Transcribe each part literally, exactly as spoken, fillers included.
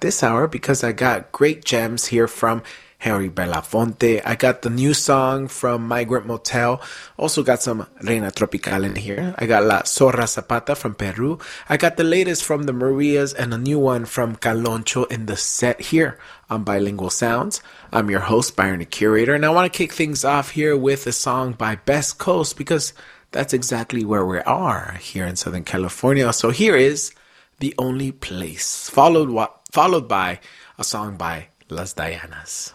this hour because I got great gems here from Harry Belafonte. I got the new song from Migrant Motel. Also got some Reina Tropical in here. I got La Zorra Zapata from Peru. I got the latest from the Marias and a new one from Caloncho in the set here on Bilingual Sounds. I'm your host, Byron the Curator, and I want to kick things off here with a song by Best Coast because that's exactly where we are here in Southern California. So here is The Only Place, followed, followed by a song by Las Dianas.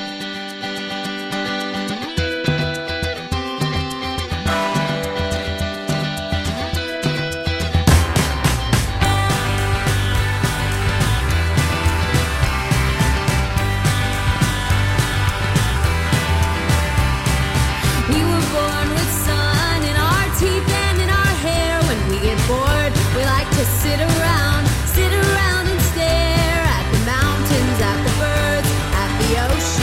Sit around, sit around and stare at the mountains, at the birds, at the ocean.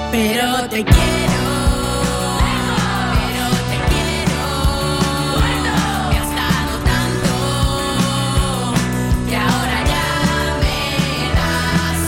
Pero te quiero, pero te quiero. Me has dado tanto que ahora ya me das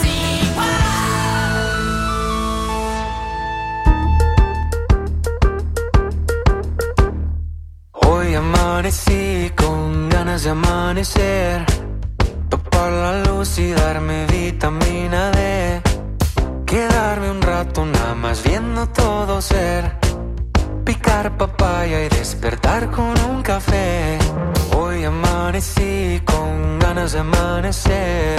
igual. Hoy amanecí con ganas de amanecer, topar la luz y darme vitamina D. Quedarme un rato nada más viendo todo ser, picar papaya y despertar con un café. Hoy amanecí con ganas de amanecer.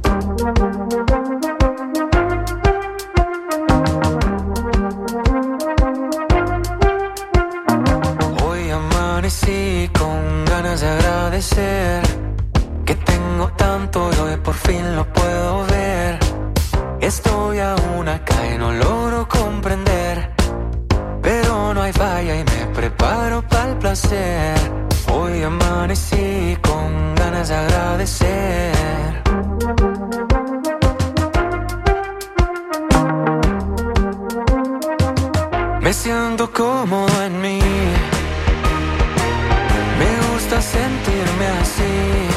Hoy amanecí con ganas de agradecer que tengo tanto y hoy por fin lo puedo ver. Estoy aún acá y no logro comprender, pero no hay falla y me preparo para el placer. Hoy amanecí con ganas de agradecer. Me siento cómodo en mí, me gusta sentirme así.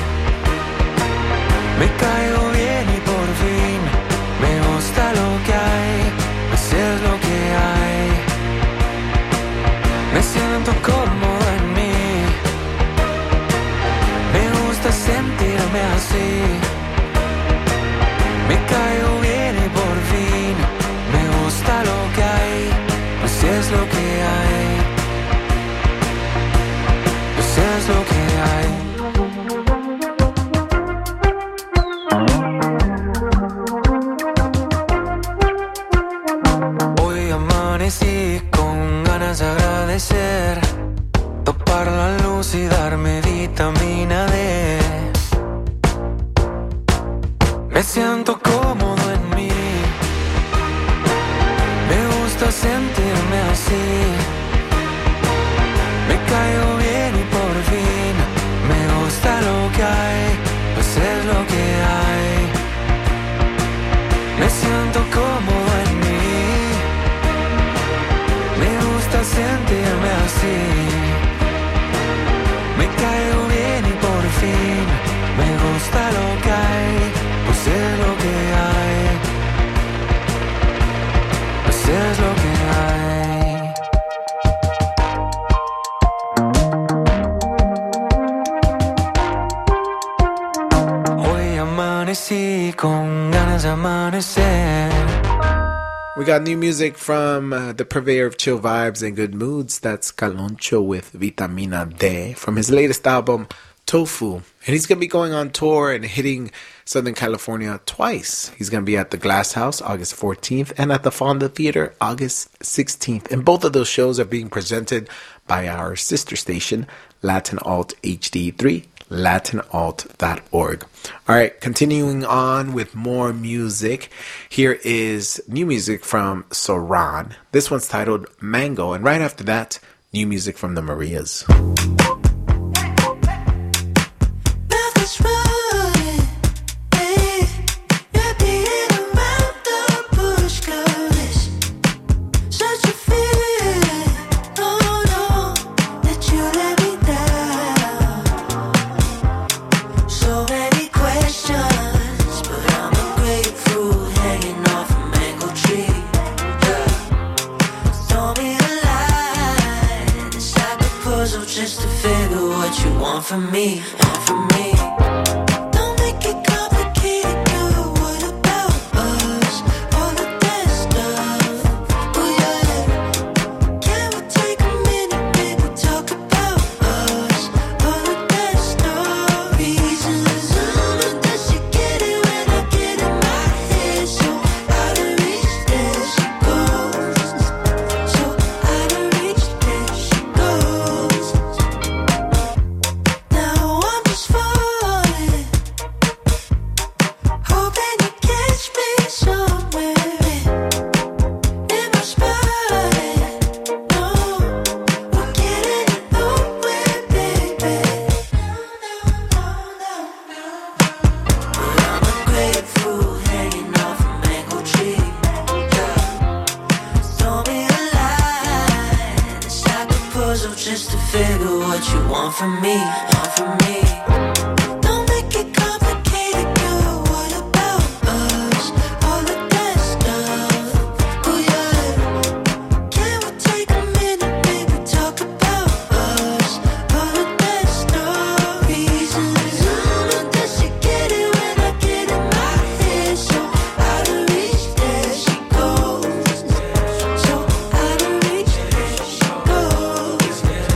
Me caigo bien y por fin me gusta lo que hay, pues es lo que hay. Me siento cómodo en mí, me gusta sentirme así. Me caigo bien y por fin me gusta lo que hay, pues es lo que hay, pues es lo que hay. Con ganas de agradecer, topar la luz y darme vitamina D. Me siento cómodo en mí, me gusta sentirme así. Me caigo bien y por fin me gusta lo que hay, pues es lo que hay. Me siento cómodo en mí, sentirme así. Me caigo bien y por fin me gusta lo que hay, pues es lo que hay, pues es lo que hay. Hoy amanecí con ganas de amanecer. We got new music from uh, the purveyor of chill vibes and good moods. That's Caloncho with Vitamina D from his latest album, Tofu. And he's going to be going on tour and hitting Southern California twice. He's going to be at the Glass House August fourteenth and at the Fonda Theater August sixteenth. And both of those shows are being presented by our sister station, Latin Alt H D three. latin alt dot org. All right, continuing on with more music. Here is new music from Soran. This one's titled Mango. And right after that, new music from the Marias. Just to figure what you want from me, want from me. Don't make it complicated, girl. What about us? All of that stuff. Oh yeah. Can we take a minute, baby? Talk about us. All of that stuff. Reasons all of that shit get it when I get in my head. So out of reach, there she goes. So out of reach, there she goes. Now I'm just falling. just to figure what you want from me, want from me. Don't make it complicated, girl. What about us? All of that stuff. Oh yeah. Can we take a minute, baby? Talk about us. All of that stuff. Reasons. Ooh, does she get it when I get in my head? So out of reach, there she goes. So out of reach, there she goes.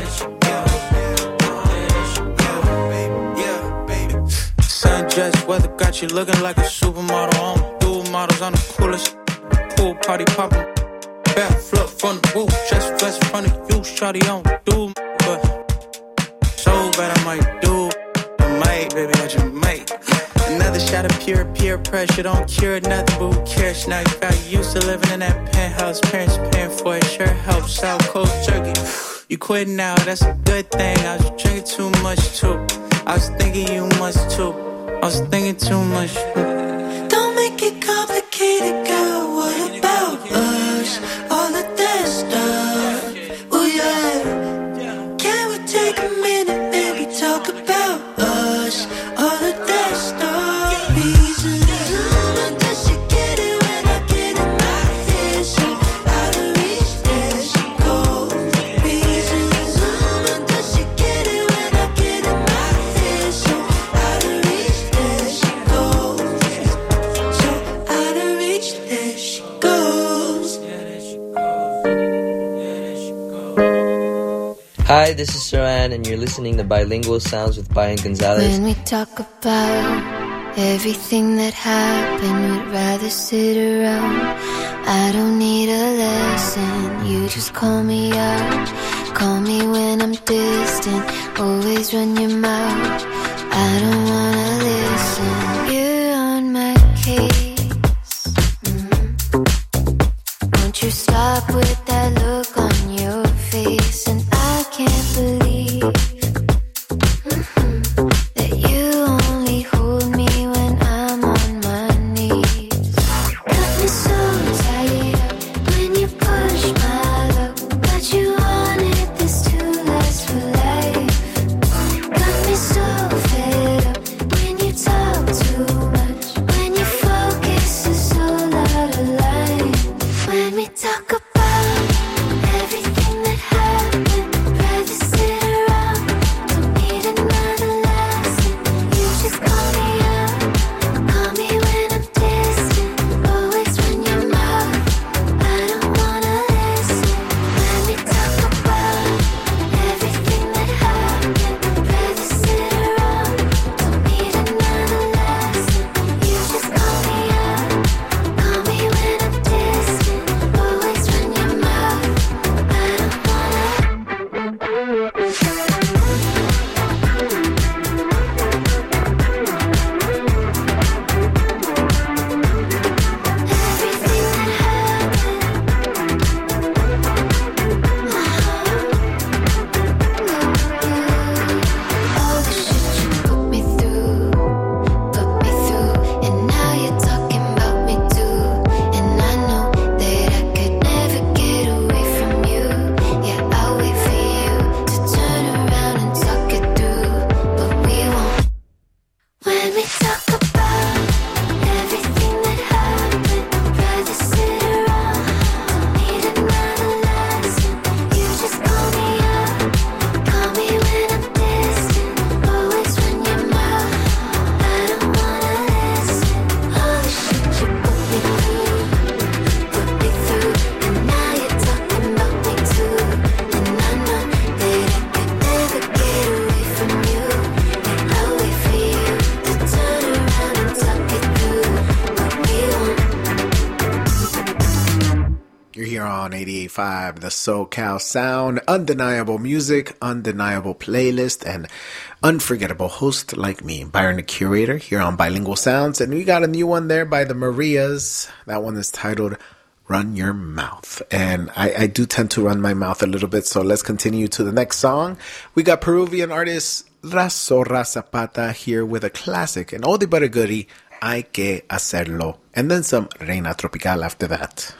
Sundress weather got you looking like a supermodel. On dual models on the coolest. Pool party poppin'. Back flip from the roof. Just flex in front of you. Shawty on do. But so bad I might do. I might, baby, I just might. Another shot of pure peer pressure. Don't cure nothing, but who cares? Now you got used to living in that penthouse. Parents paying for it. Sure helps. South Coast turkey. You quit now, that's a good thing. I was drinking too much too. I was thinking you must too. I was thinking too much. Don't make it complicated, girl. What about us? All of that stuff. Oh yeah. Can we take a minute, baby? Talk about us. All of that stuff. Reasons. Ooh, does she get it when I get in my head? So out of reach, there she goes. Reasons. Ooh, does she get it when I get in my head? So out of reach, there she goes. So out of reach, there she goes. Hi, this is Saran, and you're listening to Bilingual Sounds with Bayan Gonzalez. When we talk about everything that happened, we'd rather sit around. I don't need a lesson, you just call me out. Call me when I'm distant, always run your mouth. I don't wanna listen, you're on my case. Mhm. Won't you stop with that look on your face? And I can't believe mhm, that you only hold me when I'm on my knees. Got me so tied up when you push my luck, but you wanted this to last for life. Got me so fed up when you talk too much, when your focus is all out of line. When we talk about everything that happened, rather sit around, don't need another lesson. You just call me up, call me when I'm distant, always run your mouth. I don't wanna listen. When we talk about everything that happened, rather sit around, don't need another lesson. You just call me up, call me when I'm distant, always run your mouth. I don't wanna. Everything that happened, all the shit you put me through, put me through, and now you're talking about me too. And I know that I could never get away from you. Yeah, I'll wait for you to turn around and talk it through, but we won't. When we talk about everything that happened, rather sit around, don't need another lesson. You just call me up, call me when I'm distant, always run your mouth. I don't wanna listen. All the shit you put me through, put me through, and now you're talking about me too. And I know that I could never get away from you. Yeah, I'll wait for you to turn around and talk it through, but we won't. You're here on eighty-eight point five, the SoCal Sound. Undeniable music, undeniable playlist, and unforgettable host like me, Byron the Curator, here on Bilingual Sounds. And we got a new one there by the Marias. That one is titled Run Your Mouth. And I, I do tend to run my mouth a little bit, so let's continue to the next song. We got Peruvian artist La Zorra Zapata here with a classic, an oldie but a goodie, Hay que hacerlo. And then some Reina Tropical after that.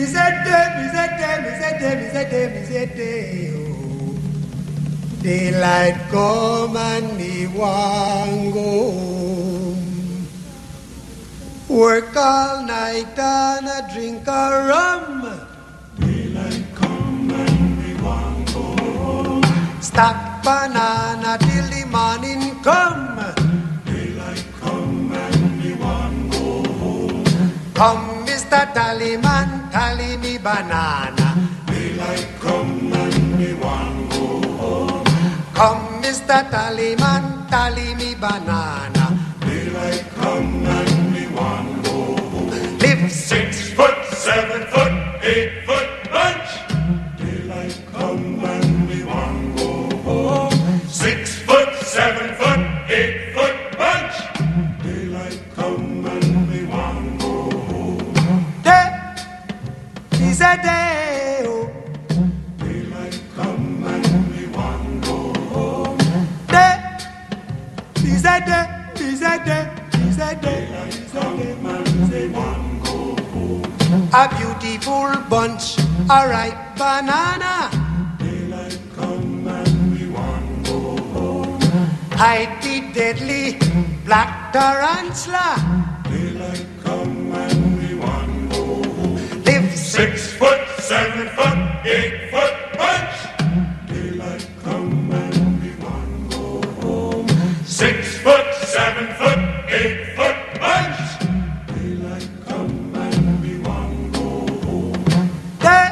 Mizete, mizete, mizete, mizete, mizete, oh. Daylight come and me want go home. Work all night and a drink a rum. Daylight come and me want go home. Stack banana till the morning come. Daylight come and me want go home. Come, Mister Tallyman, tally me banana. Daylight come and me want go home. Come, Mister Tallyman, tally me banana. Daylight come and me want go home. Live six foot, seven foot, eight foot bunch. Daylight come and me want go home. Six foot, seven foot, eight foot bunch. Daylight come and me want go home. Day is a day, oh. Daylight come and me want go home. Day is a day, is a day, is a day, is a day, man, say want go home. A beautiful bunch, a ripe banana. Daylight come and we want go home. Hide the deadly black tarantula. Daylight come and we want go home. Live six foot, seven foot, eight foot bunch. Daylight come and we want go home. Six foot, seven foot, eight foot bunch. Daylight come and we want go home. Day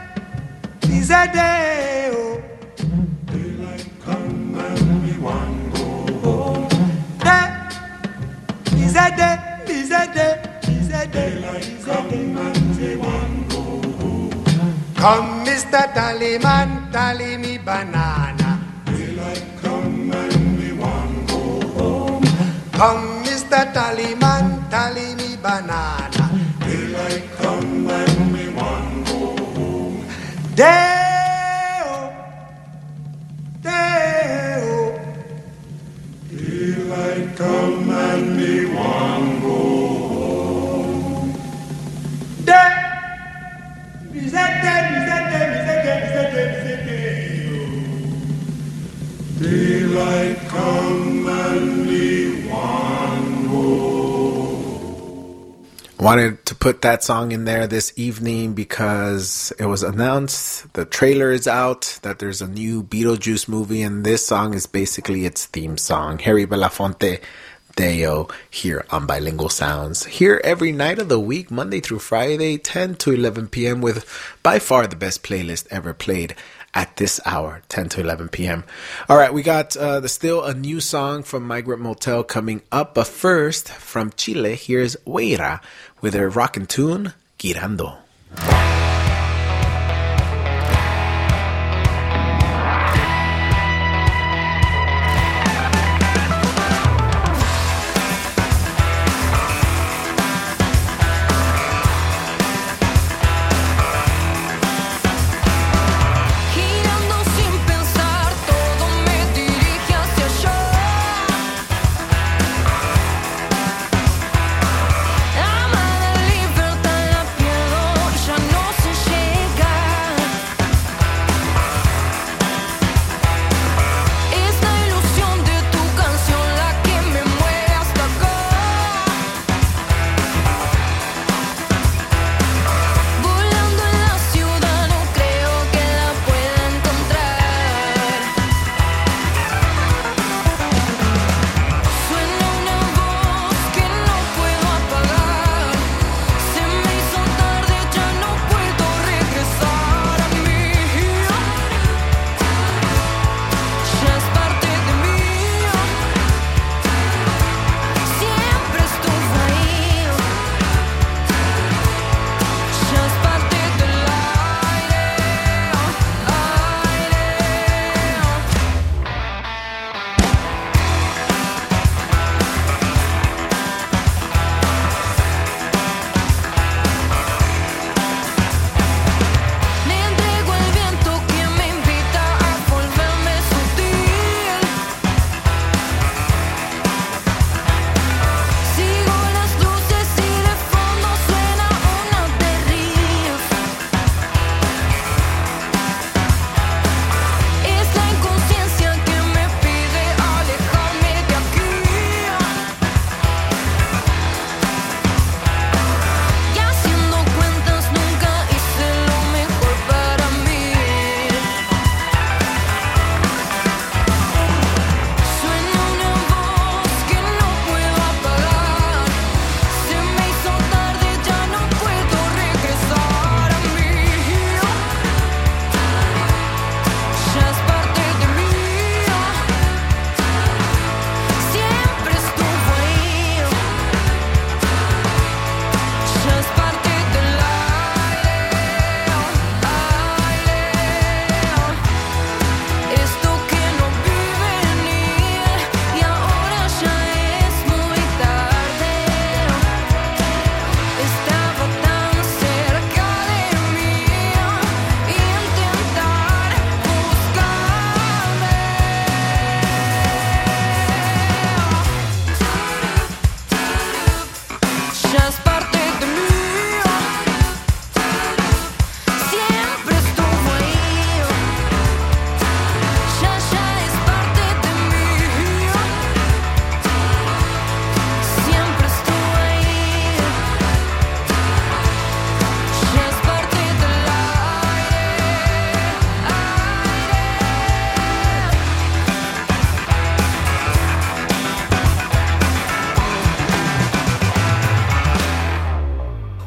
is a day, oh. Daylight come and we want go home. Day is a day, is a day, is a day, is a day, and we want go home. Come, Mister Tallyman, tally me banana. Daylight come and we want go home. Come, Mister Tallyman, tally me banana. Daylight come and we want go home. Day-o, day-o. Daylight come and we want go home. Day, mizete, mizete, mizete, mizete, mizete. Daylight come and we want go home. Wanted to put that song in there this evening because it was announced, the trailer is out, that there's a new Beetlejuice movie, and this song is basically its theme song. Harry Belafonte, Deo, here on Bilingual Sounds. Here every night of the week, Monday through Friday, ten to eleven p.m. with by far the best playlist ever played at this hour, ten to eleven p.m. All right, we got uh, the still a new song from Migrant Motel coming up. But first, from Chile, here's Weira with her rockin' tune, Girando. Girando sin pensar, todo me dirige hacia allá. Ama la libertad, la piedad.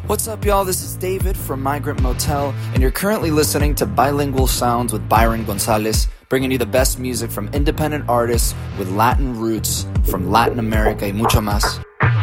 What's up, y'all? This is David from Migrant Motel, and you're currently listening to Bilingual Sounds with Byron Gonzalez, bringing you the best music from independent artists with Latin roots from Latin America y mucho más.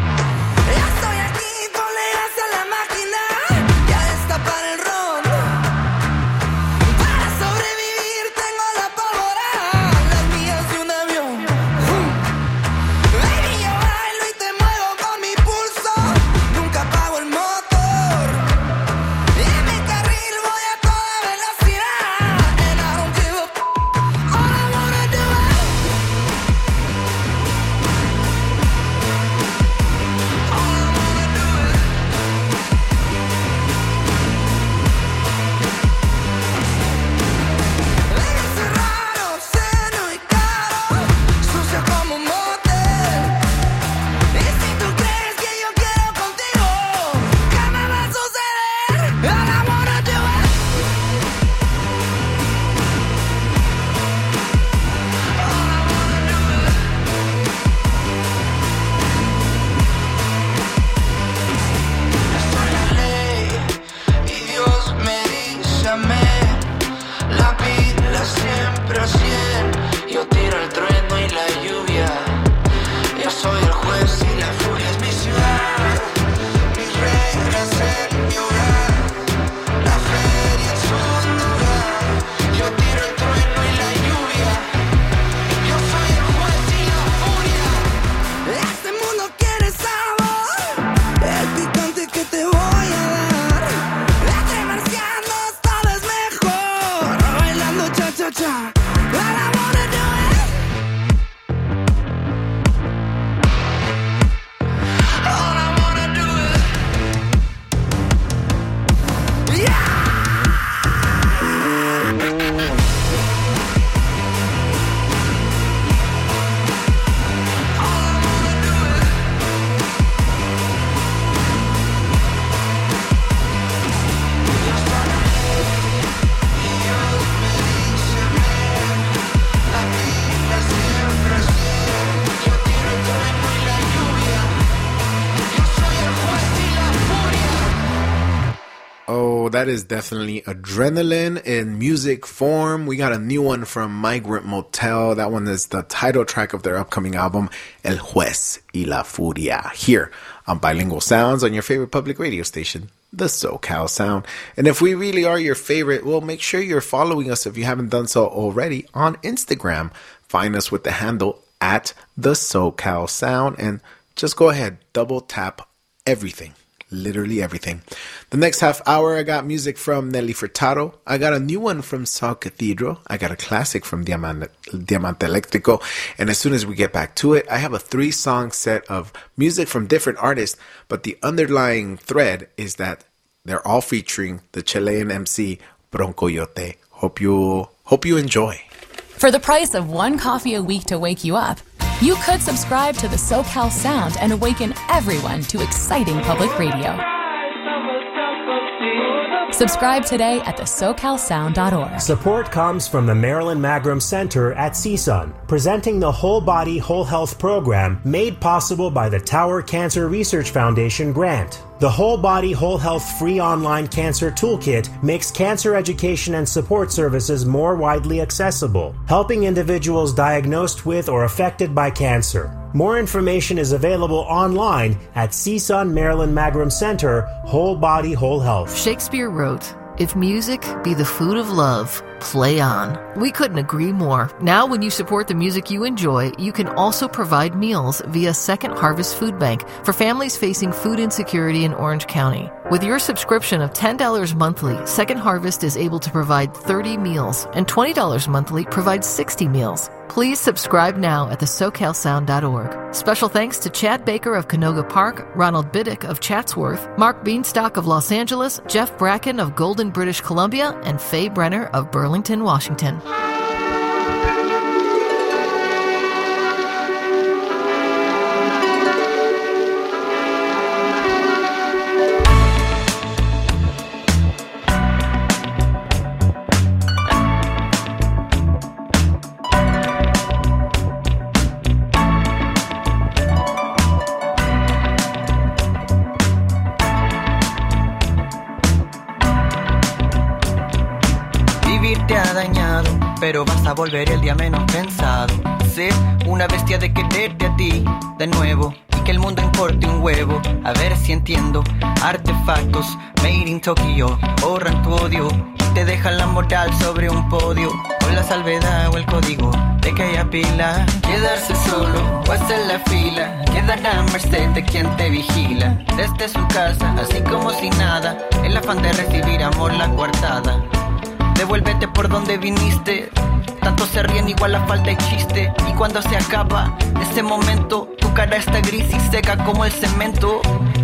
That is definitely adrenaline in music form. We got a new one from Migrant Motel. That one is the title track of their upcoming album, El Juez y la Furia, here on Bilingual Sounds on your favorite public radio station, the SoCal Sound. And if we really are your favorite, well, make sure you're following us if you haven't done so already on Instagram. Find us with the handle at the SoCal Sound and just go ahead, double tap everything. Literally everything. The next half hour, I got music from Nelly Furtado. I got a new one from Saw Cathedral. I got a classic from Diamante, Diamante Electrico. And as soon as we get back to it, I have a three-song set of music from different artists. But the underlying thread is that they're all featuring the Chilean M C Broncoyote. Hope you, hope you enjoy. For the price of one coffee a week to wake you up, you could subscribe to the SoCal Sound and awaken everyone to exciting public radio. Subscribe today at the socal sound dot org. Support comes from the Marilyn Magrum Center at C S U N, presenting the Whole Body, Whole Health program made possible by the Tower Cancer Research Foundation grant. The Whole Body, Whole Health free online cancer toolkit makes cancer education and support services more widely accessible, helping individuals diagnosed with or affected by cancer. More information is available online at C S U N Marilyn Magrum Center, Whole Body, Whole Health. Shakespeare wrote, "If music be the food of love, play on." We couldn't agree more. Now when you support the music you enjoy, you can also provide meals via Second Harvest Food Bank for families facing food insecurity in Orange County. With your subscription of ten dollars monthly, Second Harvest is able to provide thirty meals, and twenty dollars monthly provides sixty meals. Please subscribe now at the socal sound dot org. Special thanks to Chad Baker of Canoga Park, Ronald Biddick of Chatsworth, Mark Beanstalk of Los Angeles, Jeff Bracken of Golden, British Columbia, and Faye Brenner of Burlington, Washington. pero vas a volver el día menos pensado. Sé una bestia de quererte a ti de nuevo y que el mundo importe un huevo. A ver si entiendo. Artefactos made in Tokyo borran tu odio y te dejan la moral sobre un podio, con la salvedad o el código de que haya pila. Quedarse solo o hacer la fila, quedar a merced de quien te vigila. Desde su casa, así como si nada, el afán de recibir amor la coartada. Devuélvete por donde viniste. Tanto se ríen, igual la falta y chiste. Y cuando se acaba ese momento, tu cara está gris y seca como el cemento.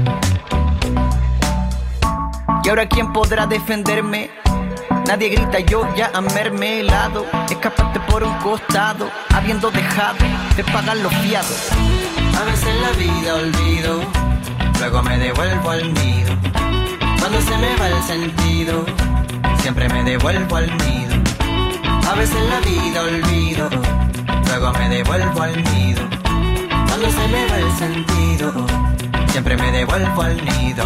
Y ahora ¿quién podrá defenderme? Nadie grita, yo ya a mermelado. Escapaste por un costado, habiendo dejado de pagar los fiados. A veces en la vida olvido, luego me devuelvo al nido. Cuando se me va el sentido, siempre me devuelvo al nido. A veces en la vida olvido, luego me devuelvo al nido. Cuando se me va el sentido, siempre me devuelvo al nido.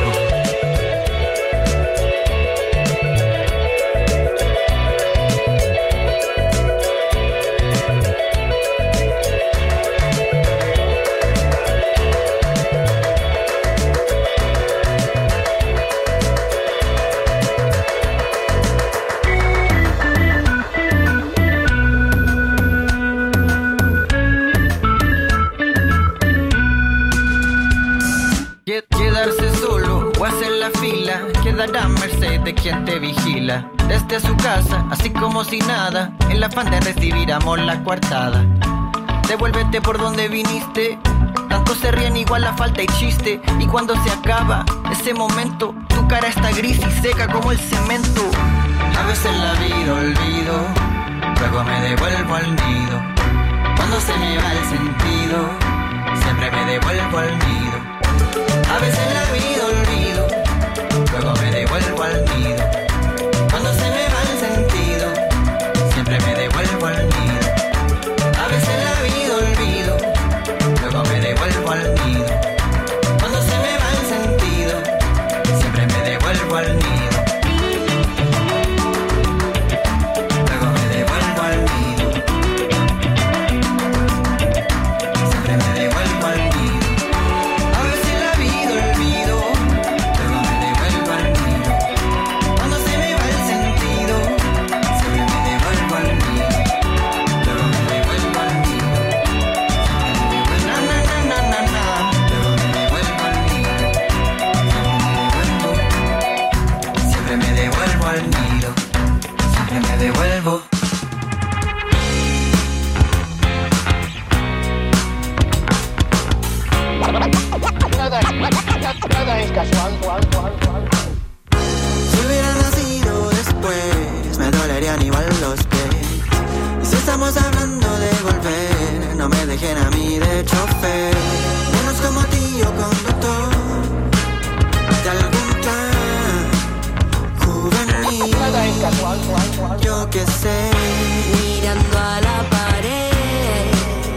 Quedarse solo o hacer la fila, quedar a merced de quien te vigila. Desde su casa, así como si nada, el afán de recibir amor la coartada. Devuélvete por donde viniste. Tanto se ríen, igual la falta y chiste. Y cuando se acaba ese momento, tu cara está gris y seca como el cemento. A veces en la vida olvido, luego me devuelvo al nido. Cuando se me va el sentido, siempre me devuelvo al nido. A veces en la vida olvido, luego me devuelvo al nido. Cuando se me va el sentido, siempre me devuelvo al nido. A veces en la vida olvido, luego me devuelvo al nido. Cuando se me va el sentido, siempre me devuelvo al nido. Luego me devuelvo al nido. Siempre me devuelvo al nido. Devuelvo. Nada, nada es casual. Si hubiera nacido después, me dolerían igual los pies. Y si estamos hablando de volver, no me dejen a mí de chofer. Menos como tío conductor de algún plan juvenil. Nada es casual. Yo que sé, mirando a la pared,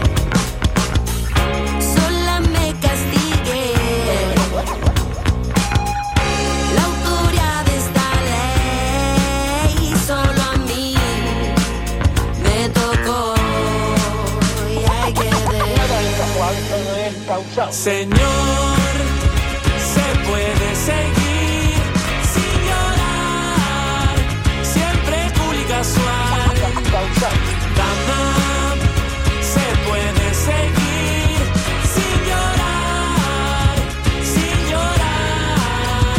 sola me castigué. La autoridad de esta ley solo a mí me tocó y hay que ver. Señor, se puede seguir sin llorar, siempre cool y casual. Dama, se puede seguir sin llorar, sin llorar.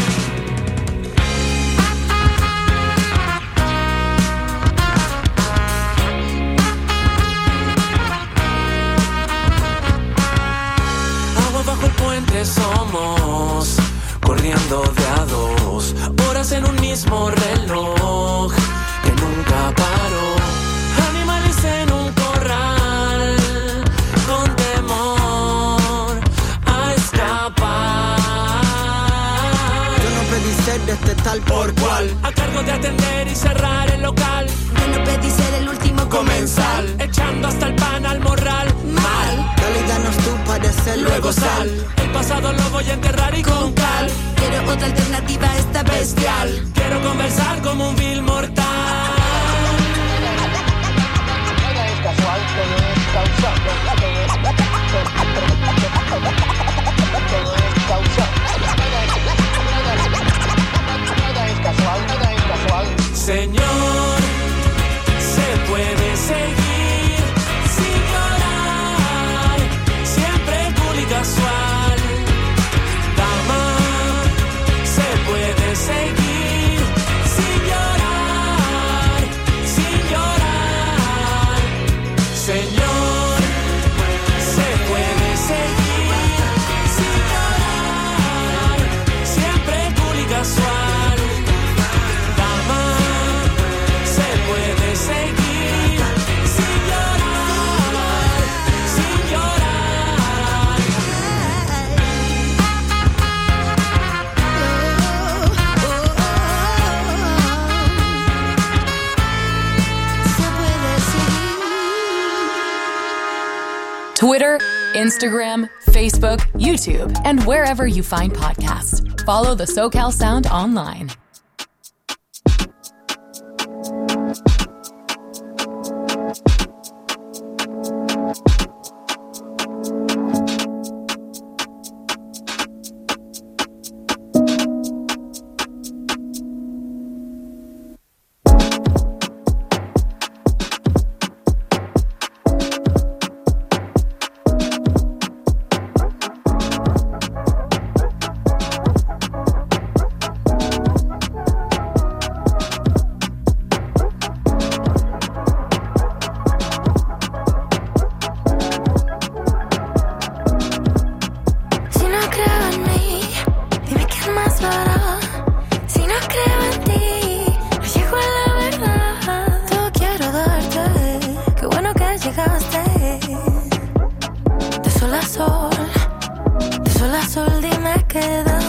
Agua bajo el puente somos, corriendo de a dos, horas en un mismo reloj que nunca paró. Animales en un corral, con temor a escapar. yo no pedí ser de este tal por cual. A cargo de atender y cerrar el local. Yo no pedí ser el último comensal, echando hasta el pan al morral. Mal, Calidad tú parece luego sal. El pasado lo voy a enterrar y con cal. quiero otra alternativa a esta bestial. Quiero conversar como un vil mortal. Señor, se puede seguir sin llorar, siempre cool y casual. Dama, se puede seguir sin llorar, sin llorar. Señor, se puede seguir sin llorar, siempre cool y casual. Dama, se puede seguir sin llorar, sin llorar. Twitter, Instagram, Facebook, YouTube, and wherever you find podcasts. Follow the SoCal Sound online. Si no creo en mí, dime quién más lo hará. Si no creo en ti, no llego a la verdad. Todo quiero darte, qué bueno que llegaste. De sol a sol, de sol a sol, dime qué das.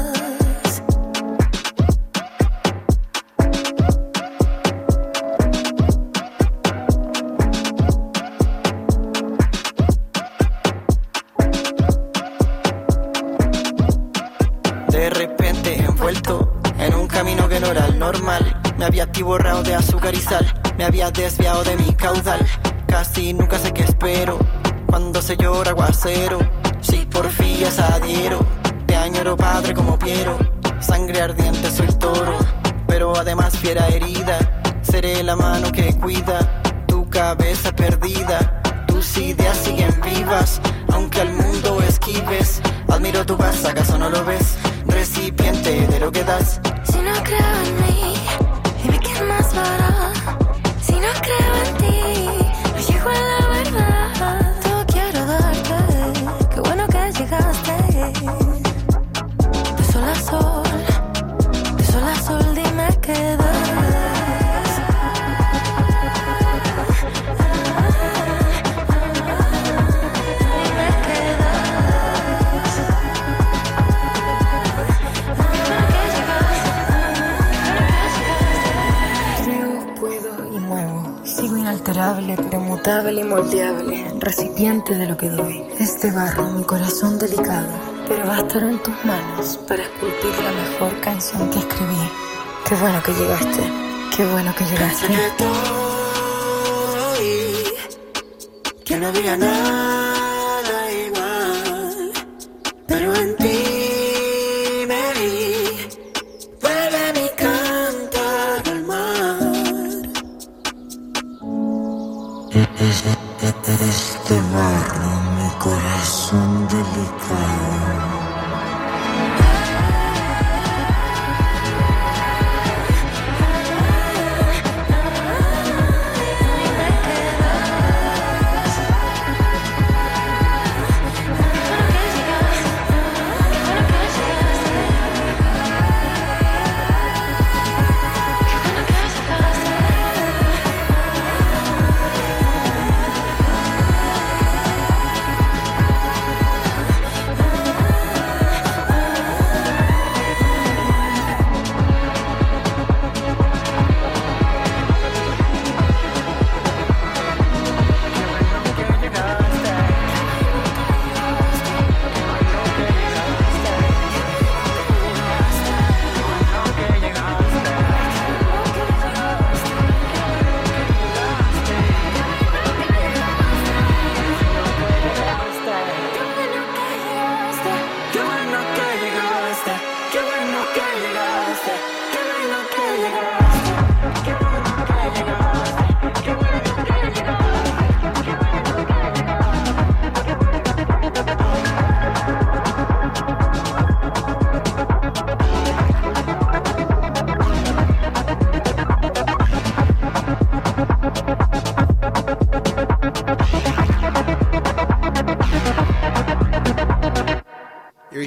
De repente envuelto en un camino que no era el normal. Me había atiborrado de azúcar y sal, me había desviado de mi caudal. Casi nunca sé qué espero cuando se llora aguacero. Si porfías adhiero, te añoro padre como Piero. Sangre ardiente soy toro, pero además fiera herida. Seré la mano que cuida tu cabeza perdida. Tus ideas siguen vivas, aunque al mundo esquives. Admiro tu paz, ¿acaso no lo ves? Recipiente de lo que das. Si no creo en mí, dime quién más lo hará. Si no creo en ti, no llego a la verdad. Todo quiero darte, qué bueno que llegaste. De sol a sol, de sol a sol, dime qué das. Dime qué das. Creo, puedo y muevo. Sigo inalterable, pero mutable y moldeable. Recipiente de lo que doy. Este barro, mi corazón delicado. Pero va a estar en tus manos para esculpir la mejor canción que escribí. Qué bueno que llegaste. Qué bueno que llegaste. Pensé que todo y que no había nada igual, pero en ti me vi. Vuelve mi canto al mar. Este barro, mi corazón delicado.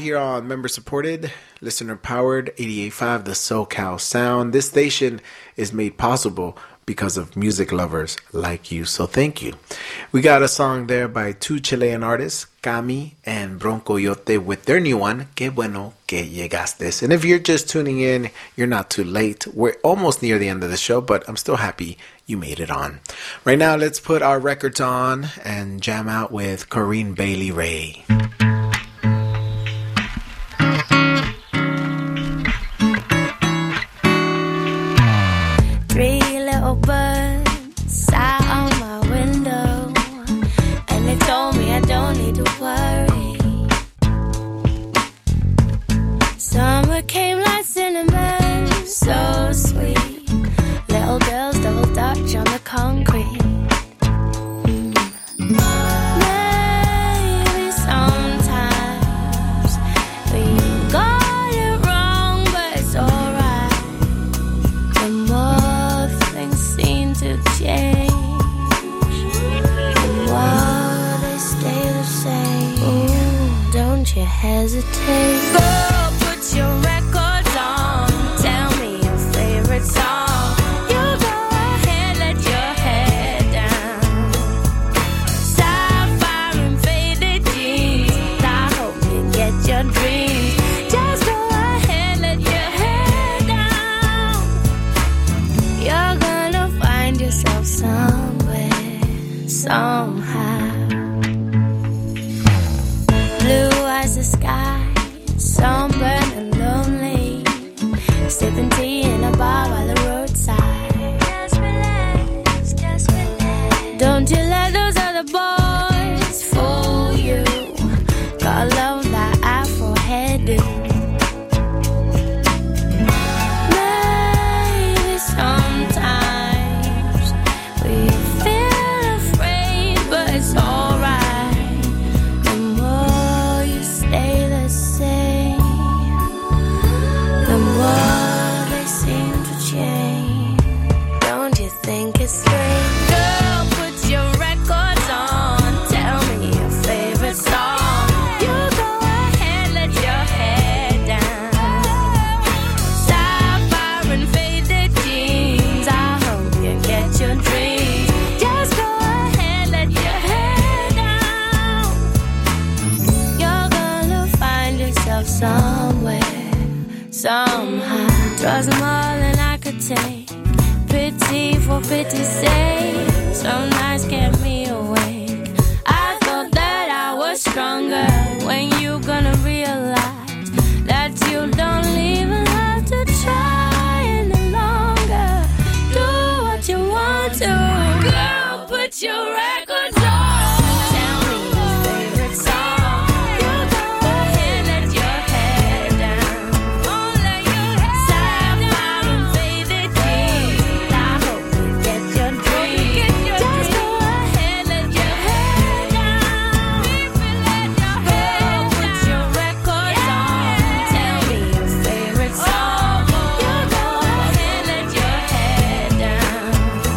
here on member supported, listener powered eighty-eight point five The SoCal Sound. This station is made possible because of music lovers like you, so thank you. We got a song there by two Chilean artists, Cami and Broncoyote, with their new one, Que Bueno Que Llegaste. And if you're just tuning in, you're not too late. We're almost near the end of the show, but I'm still happy you made it on. Right now, let's put our records on and jam out with Corinne Bailey Rae. Three little birds sat on my window, and they told me I don't need to worry. Summer came like cinnamon, so sweet. Little girls double dutch on the concrete. Maybe sometimes we got it wrong, but it's alright. The more things seem to change, the more they stay the same. Ooh, don't you hesitate. Go put your records on. Tell me your favorite song. You go ahead, let your head down. Sapphire and faded jeans. I hope you get your dreams. Just go ahead, let your head down. You're gonna find yourself somewhere, somehow. Blue as the sky, sunburned and lonely, sipping tea in a bar by the roadside. Just relax, just relax. Don't you let those other boys fool you. Gotta love that Afro hairdo. Maybe sometimes we feel afraid, but it's alright. The more you stay the same, the more they seem to change. Don't you think it's strange? Girl, put your records on. Tell me your favorite song. You go ahead, let your head down. Sapphire and faded jeans. I hope you get your dreams. Just go ahead, let your head down. You're gonna find yourself somewhere, somehow. Trust more than I could take. Pity for pity's sake. Some nights kept me awake. I thought that I was stronger. When you gonna realize that you don't even have to try any longer? Do what you want to. Girl, put your records on. Tell me your favorite song. You go ahead, let your head down. Sapphire and faded jeans. I hope you get your dreams. Just go ahead, let your head down. Girl, put your records on. Tell me your favorite song. You go ahead, let your head down.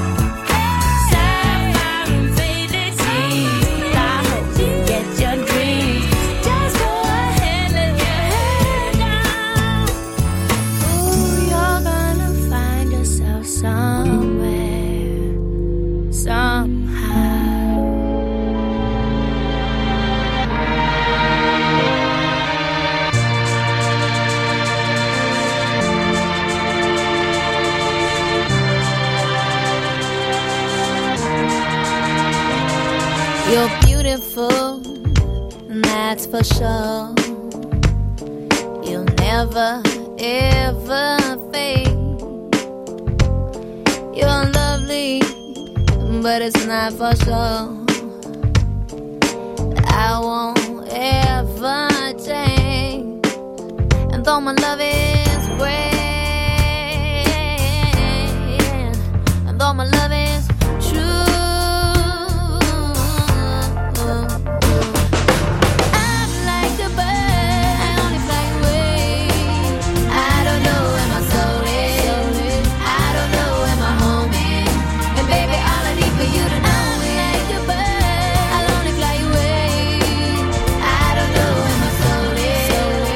Sapphire and faded jeans. I hope you get your dreams. Just go ahead, let your head down. Ooh, you're gonna find yourself somewhere, somehow. You're beautiful, and that's for sure. You'll never, ever fade. You're lovely, but it's not for sure. I won't ever change. And though my love is great, and though my love is true, I'm like a bird, I only fly away. I don't know where my soul is, I don't know where my home is. And baby, all I need for you to know is I'm like a bird, I'll only fly away. I don't know where my soul is,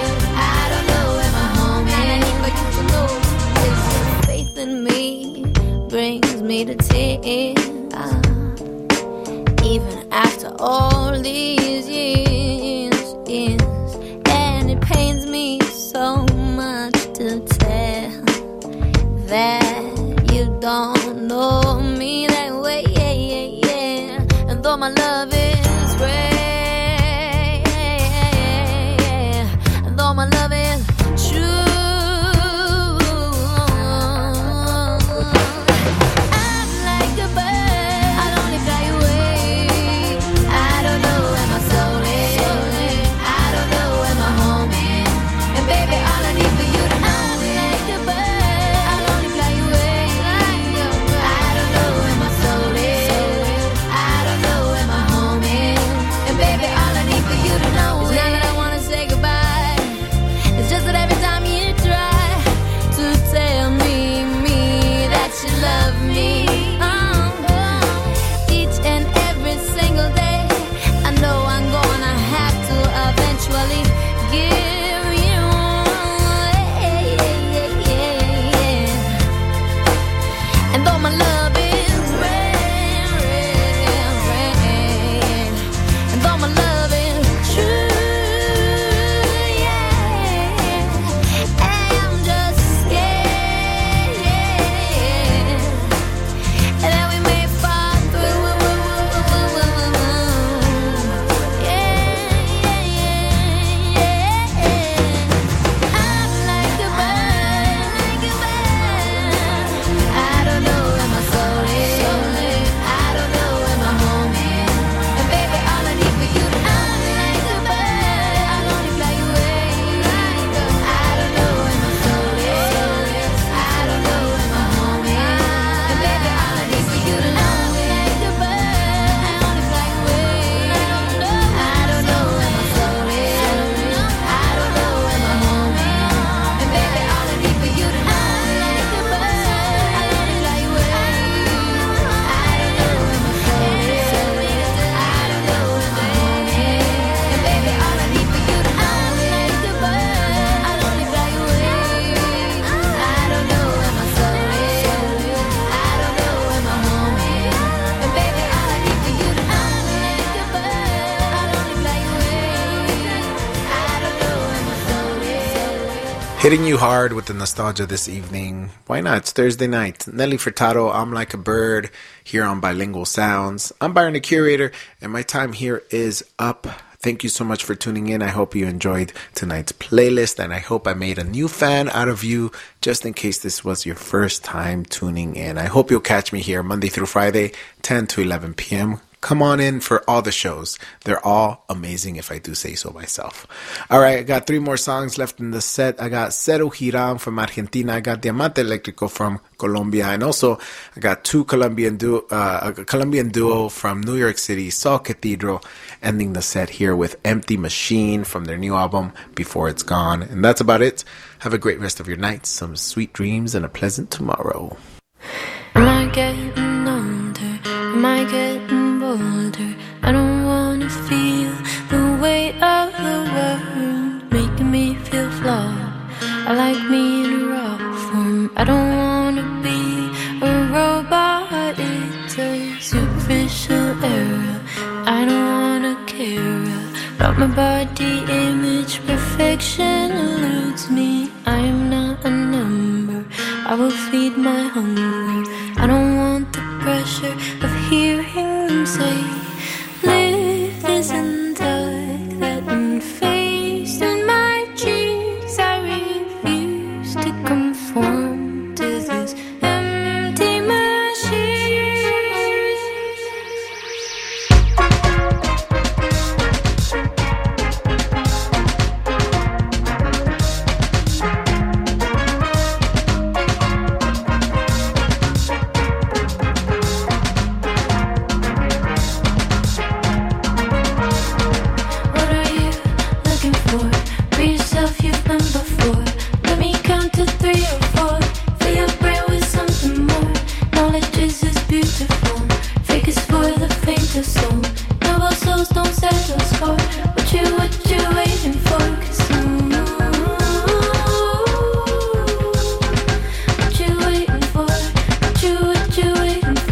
shed a tear. Even after all these years, years, and it pains me so much to tell that you don't know me that way, yeah, yeah, yeah. And though my love is rare, and though my love is true, Hitting you hard with the nostalgia this evening. Why not? It's Thursday night. Nelly Furtado, I'm Like a Bird, here on Bilingual Sounds. I'm Byron the Curator, and my time here is up. Thank you so much for tuning in. I hope you enjoyed tonight's playlist, and I hope I made a new fan out of you, just in case this was your first time tuning in. I hope you'll catch me here Monday through Friday, ten to eleven p.m. Come on in for all the shows. They're all amazing, if I do say so myself. All right, I got three more songs left in the set. I got Cero Girán from Argentina. I got Diamante Eléctrico from Colombia. And also, I got two Colombian duo, uh, a Colombian duo from New York City, Sol Cathedral, ending the set here with Empty Machine from their new album, Before It's Gone. And that's about it. Have a great rest of your night, some sweet dreams, and a pleasant tomorrow. Am I getting older? Am I getting bolder? I don't wanna feel the weight of the world making me feel flawed. I like me in a raw form. I don't wanna be a robot. It's a superficial era. I don't wanna care about my body image. Perfection eludes me. I am not a number. I will feed my hunger. I don't want the pressure of hearing them say, live isn't like that unfazed in my dreams. I refuse to conform to this empty machine. What you waiting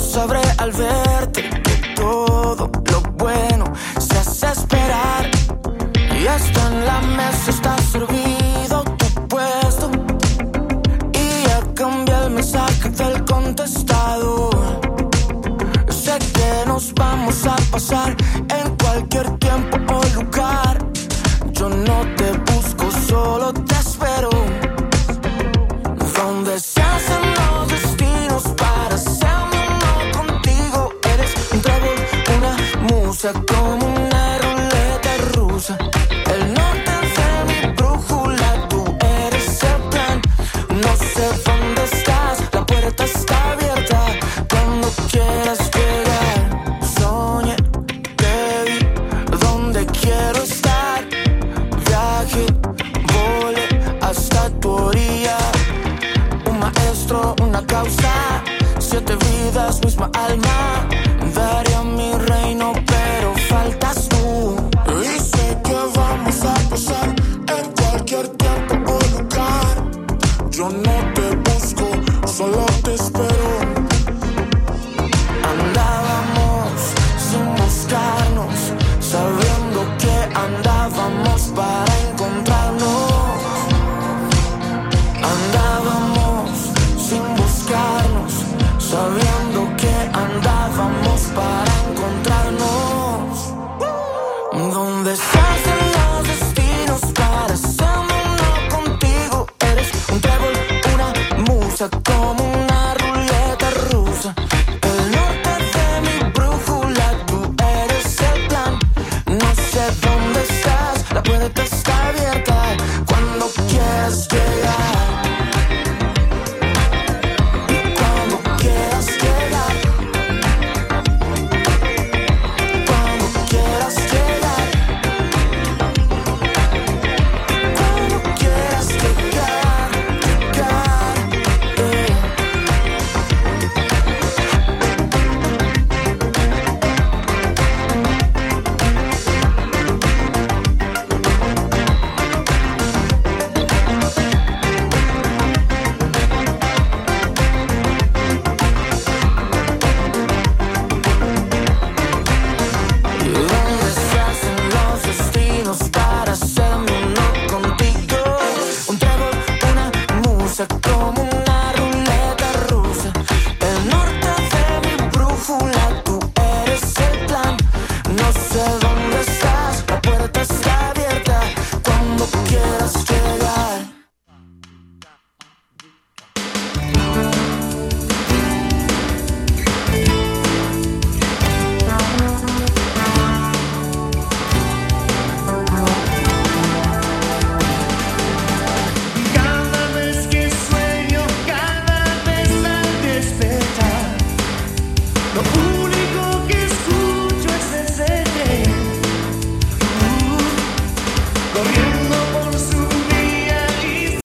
sabré al verte que todo lo bueno se hace esperar. Y hasta en la mesa está servido tu puesto. Y ya cambié el mensaje del contestador. Sé que nos vamos a pasar en cualquier tiempo o lugar. Yo no te busco, solo te espero. Donde se hacen los destinos para hacerme uno contigo. Eres un trébol, una musa, como una ruleta rusa. El norte de mi brújula, tú eres el plan. No sé dónde estás, la puerta está abierta. Cuando quieras llegar, soñé, te vi, donde quiero estar. Viaje, volé hasta tu orilla. Un maestro, una causa, siete vidas, misma alma. Daría mi reino, pero faltas tú. Y sé que vamos a pasar en cualquier tiempo o lugar. Yo no te busco, solo te espero. Andábamos sin buscarnos, sabiendo que andábamos para